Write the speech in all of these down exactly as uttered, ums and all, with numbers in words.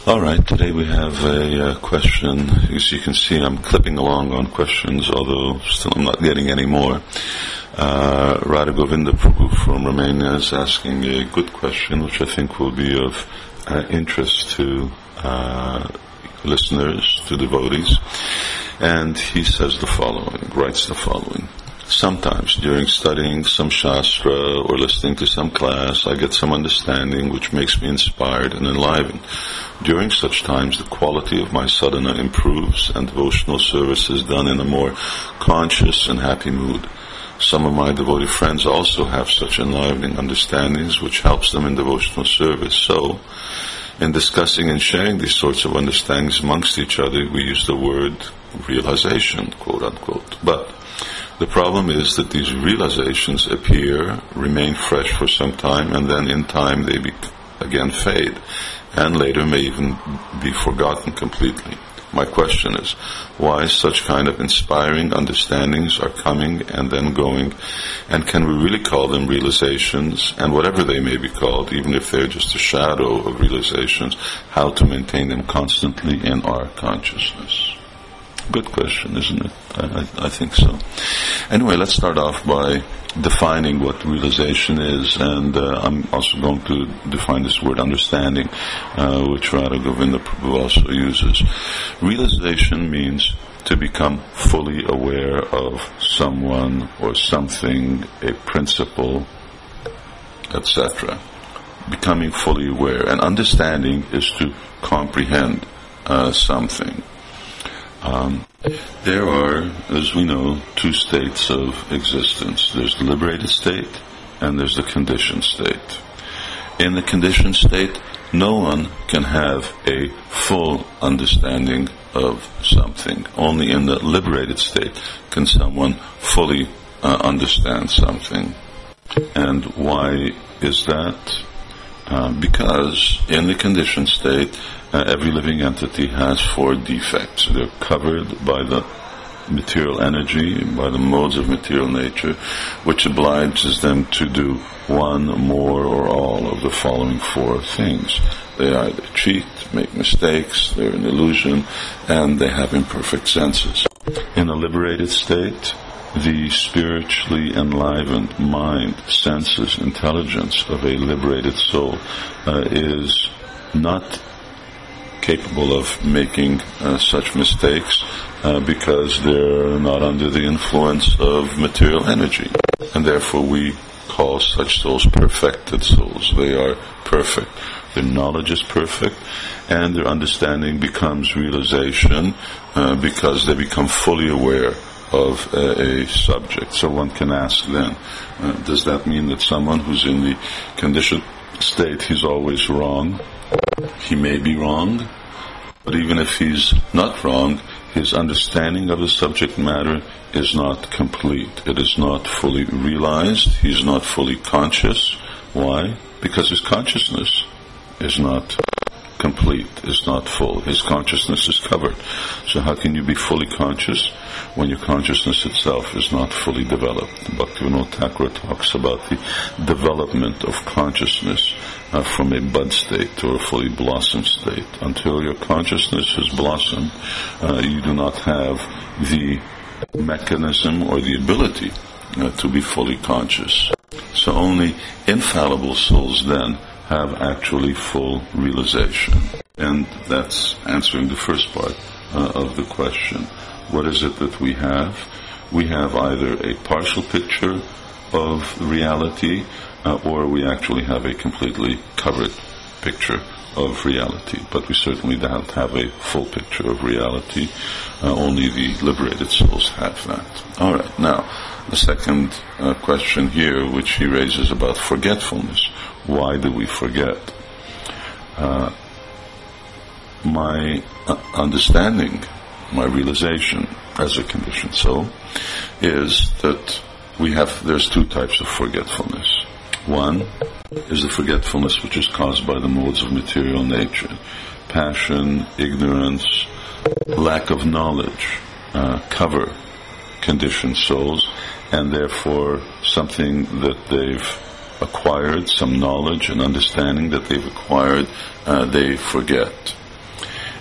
All right, today we have a uh, question. As you can see, I'm clipping along on questions, although still I'm not getting any more. Uh, Radha Govinda Prabhu from Romania is asking a good question, which I think will be of uh, interest to uh, listeners, to devotees. And he says the following, writes the following. Sometimes during studying some shastra or listening to some class, I get some understanding which makes me inspired and enlivened. During such times, the quality of my sadhana improves and devotional service is done in a more conscious and happy mood. Some of my devotee friends also have such enlivening understandings which helps them in devotional service. So, in discussing and sharing these sorts of understandings amongst each other, we use the word realization, quote unquote. But the problem is that these realizations appear, remain fresh for some time, and then in time they be, again fade, and later may even be forgotten completely. My question is, why such kind of inspiring understandings are coming and then going, and can we really call them realizations, and whatever they may be called, even if they're just a shadow of realizations, how to maintain them constantly in our consciousness? Good question, isn't it? I, I, I think so. Anyway, let's start off by defining what realization is, and uh, I'm also going to define this word understanding, uh, which Radha Govinda Prabhu also uses. Realization means to become fully aware of someone or something, a principle, et cetera. Becoming fully aware. And understanding is to comprehend uh, something. Um, there are, as we know, two states of existence. There's the liberated state and there's the conditioned state. In the conditioned state, no one can have a full understanding of something. Only in the liberated state can someone fully uh, understand something. And why is that? Uh, because in the conditioned state, uh, every living entity has four defects. They're covered by the material energy, by the modes of material nature, which obliges them to do one, more, or all of the following four things. They either cheat, make mistakes, they're an illusion, and they have imperfect senses. In a liberated state, the spiritually enlivened mind, senses, intelligence of a liberated soul uh, is not capable of making uh, such mistakes uh, because they're not under the influence of material energy. And therefore we call such souls perfected souls. They are perfect. Their knowledge is perfect, and their understanding becomes realization uh, because they become fully aware of a, a subject. So one can ask then, uh, does that mean that someone who's in the conditioned state, he's always wrong? He may be wrong, but even if he's not wrong, his understanding of the subject matter is not complete. It is not fully realized. He's not fully conscious. Why? Because his consciousness is not complete, is not full. His consciousness is covered. So how can you be fully conscious when your consciousness itself is not fully developed? Bhaktivinoda Thakur talks about the development of consciousness uh, from a bud state to a fully blossomed state. Until your consciousness has blossomed, uh, you do not have the mechanism or the ability uh, to be fully conscious. So only infallible souls then have actually full realization. And that's answering the first part uh, of the question. What is it that we have? We have either a partial picture of reality uh, or we actually have a completely covered picture of reality. But we certainly don't have a full picture of reality. Uh, only the liberated souls have that. All right, now, the second uh, question here, which he raises about forgetfulness. Why do we forget? Uh, my uh, understanding, my realization as a conditioned soul is that we have, there's two types of forgetfulness. One is the forgetfulness which is caused by the modes of material nature. Passion, ignorance, lack of knowledge uh, cover conditioned souls, and therefore something that they've acquired, some knowledge and understanding that they've acquired, uh, they forget.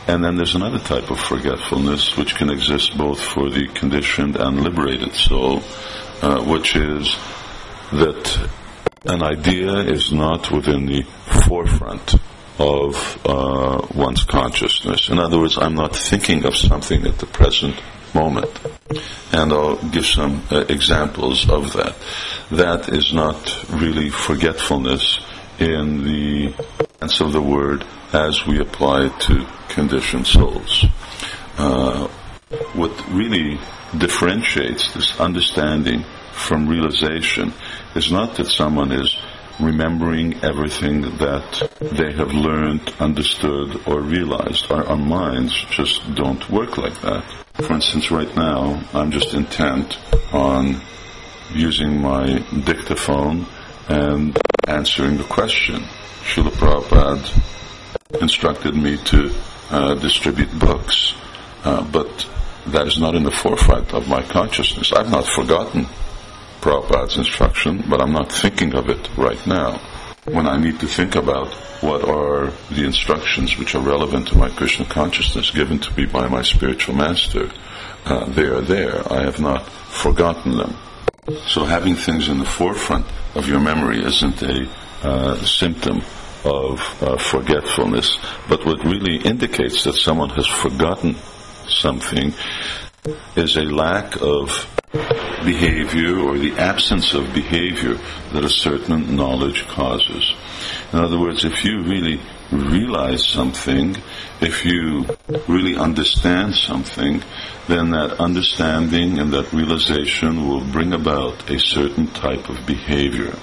And then there's another type of forgetfulness which can exist both for the conditioned and liberated soul, uh, which is that an idea is not within the forefront of uh, one's consciousness. In other words, I'm not thinking of something at the present moment. And I'll give some uh, examples of that. That is not really forgetfulness in the sense of the word as we apply it to conditioned souls. Uh, what really differentiates this understanding from realization is not that someone is remembering everything that they have learned, understood, or realized. Our, our minds just don't work like that. For instance, right now, I'm just intent on using my dictaphone and answering the question. Srila Prabhupada instructed me to uh, distribute books, uh, but that is not in the forefront of my consciousness. I've not forgotten Prabhupada's instruction, but I'm not thinking of it right now. When I need to think about what are the instructions which are relevant to my Krishna consciousness given to me by my spiritual master, uh, they are there. I have not forgotten them. So having things in the forefront of your memory isn't a uh, symptom of uh, forgetfulness, but what really indicates that someone has forgotten something is a lack of behavior or the absence of behavior that a certain knowledge causes. In other words, if you really realize something, if you really understand something, then that understanding and that realization will bring about a certain type of behavior.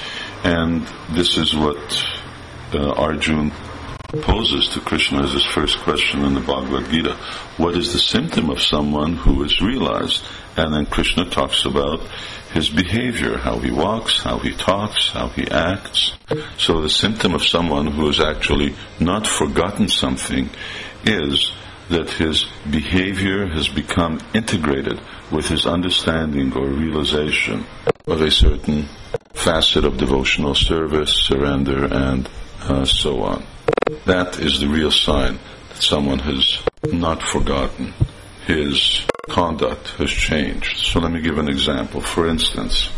And this is what uh, Arjuna poses to Krishna as his first question in the Bhagavad Gita. What is the symptom of someone who is realized? And then Krishna talks about his behavior, how he walks, how he talks, how he acts. So the symptom of someone who has actually not forgotten something is that his behavior has become integrated with his understanding or realization of a certain facet of devotional service, surrender, and uh, so on. That is the real sign that someone has not forgotten. His conduct has changed. So let me give an example. For instance,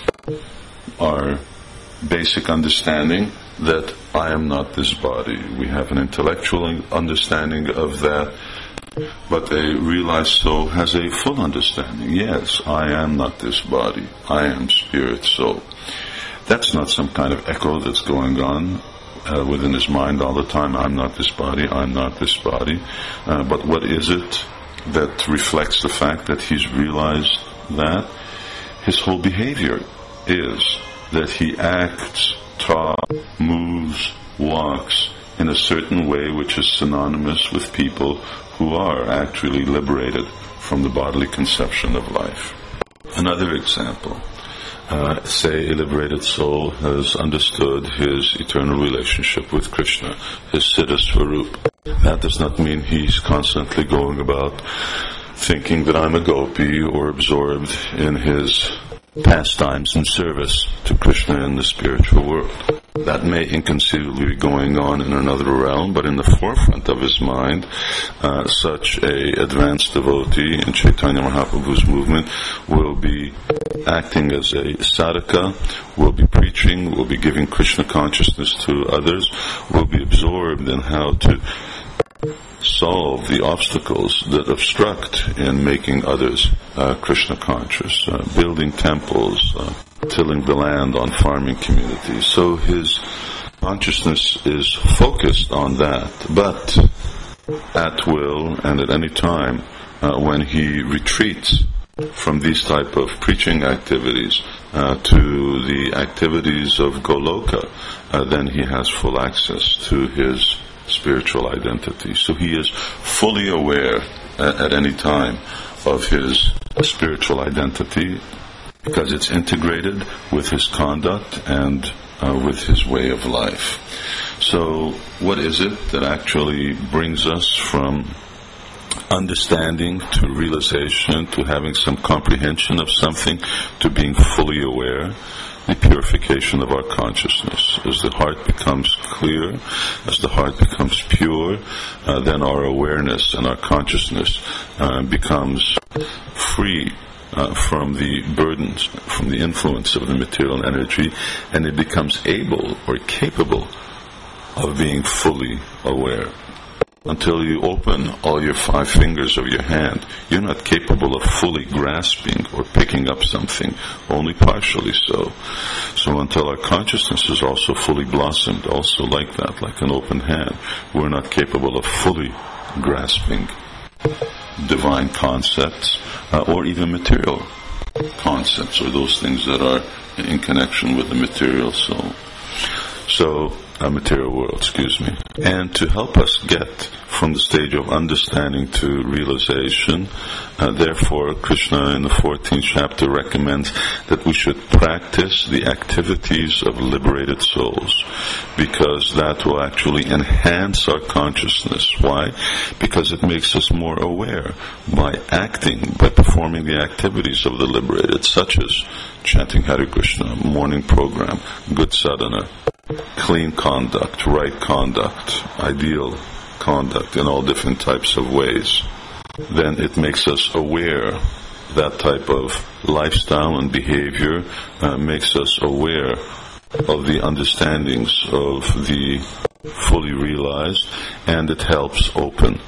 our basic understanding that I am not this body. We have an intellectual understanding of that, but a realized soul has a full understanding. Yes, I am not this body. I am spirit soul. That's not some kind of echo that's going on Uh, within his mind all the time. I'm not this body, I'm not this body. Uh, but what is it that reflects the fact that he's realized that? His whole behavior is that he acts, talks, moves, walks in a certain way which is synonymous with people who are actually liberated from the bodily conception of life. Another example. Uh, say a liberated soul has understood his eternal relationship with Krishna, his Siddha Swarup. That does not mean he's constantly going about thinking that I'm a gopi or absorbed in his pastimes and service to Krishna in the spiritual world. That may inconceivably be going on in another realm, but in the forefront of his mind, uh, such a advanced devotee in Chaitanya Mahaprabhu's movement will be acting as a sadhaka, will be preaching, will be giving Krishna consciousness to others, will be absorbed in how to solve the obstacles that obstruct in making others uh, Krishna conscious, uh, building temples, uh, tilling the land on farming communities. So his consciousness is focused on that, but at will and at any time uh, when he retreats from these type of preaching activities uh, to the activities of Goloka, uh, then he has full access to his spiritual identity. So he is fully aware at, at any time of his spiritual identity because it's integrated with his conduct and uh, with his way of life. So what is it that actually brings us from understanding to realization to having some comprehension of something to being fully aware? the purification of our consciousness. As the heart becomes clear, as the heart becomes pure, uh, then our awareness and our consciousness uh, becomes free uh, from the burdens, from the influence of the material energy, and it becomes able or capable of being fully aware. Until you open all your five fingers of your hand, you're not capable of fully grasping or picking up something, only partially so. So until our consciousness is also fully blossomed, also like that, like an open hand, we're not capable of fully grasping divine concepts uh, or even material concepts, or those things that are in connection with the material soul. So, uh, material world, excuse me. And to help us get from the stage of understanding to realization, uh, therefore Krishna in the fourteenth chapter recommends that we should practice the activities of liberated souls, because that will actually enhance our consciousness. Why? Because it makes us more aware by acting, by performing the activities of the liberated, such as chanting Hare Krishna, morning program, good sadhana, clean conduct, right conduct, ideal conduct in all different types of ways. Then it makes us aware. That type of lifestyle and behavior uh, makes us aware of the understandings of the fully realized, and it helps open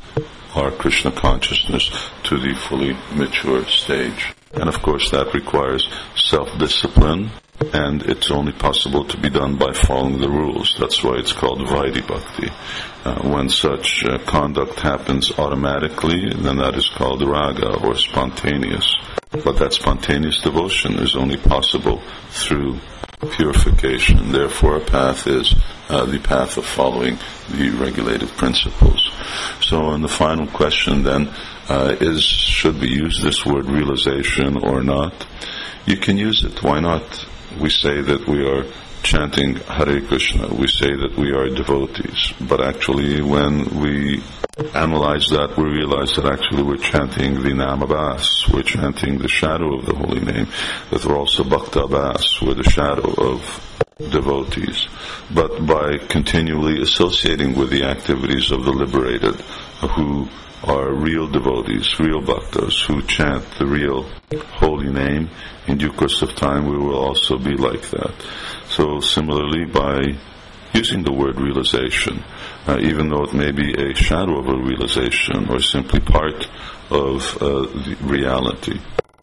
our Krishna consciousness to the fully mature stage. And of course that requires self-discipline, and it's only possible to be done by following the rules. That's why it's called Vaidhi Bhakti. Uh, when such uh, conduct happens automatically, then that is called raga, or spontaneous. But that spontaneous devotion is only possible through purification. Therefore, a path is uh, the path of following the regulated principles. So, in the final question, then, uh, is should we use this word realization or not? You can use it. Why not? We say that we are chanting Hare Krishna. We say that we are devotees. But actually, when we analyze that, we realize that actually we're chanting the Namabhas. We're chanting the shadow of the holy name. That we're also Bhaktabhas. We're the shadow of devotees. But by continually associating with the activities of the liberated, who are real devotees, real bhaktas, who chant the real holy name, in due course of time we will also be like that. So similarly, by using the word realization, uh, even though it may be a shadow of a realization or simply part of uh, the reality,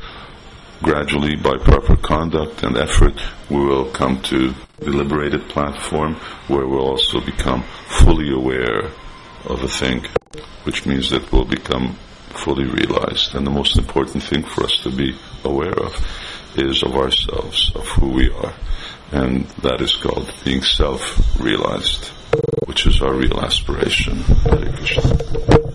gradually, by proper conduct and effort, we will come to the liberated platform where we'll also become fully aware of a thing, which means that we'll become fully realized. And the most important thing for us to be aware of is of ourselves, of who we are. And that is called being self-realized, which is our real aspiration. Hare Krishna.